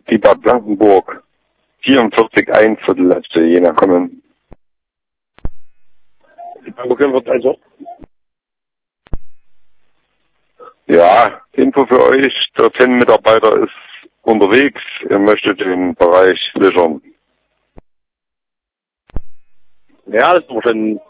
Die Bad Blankenburg. 44,1 für die letzte Jena kommen. Die Blankenburg wird also. Ja, Info für euch. Der 10 Mitarbeiter ist unterwegs. Er möchte den Bereich sichern. Ja, das ist doch schon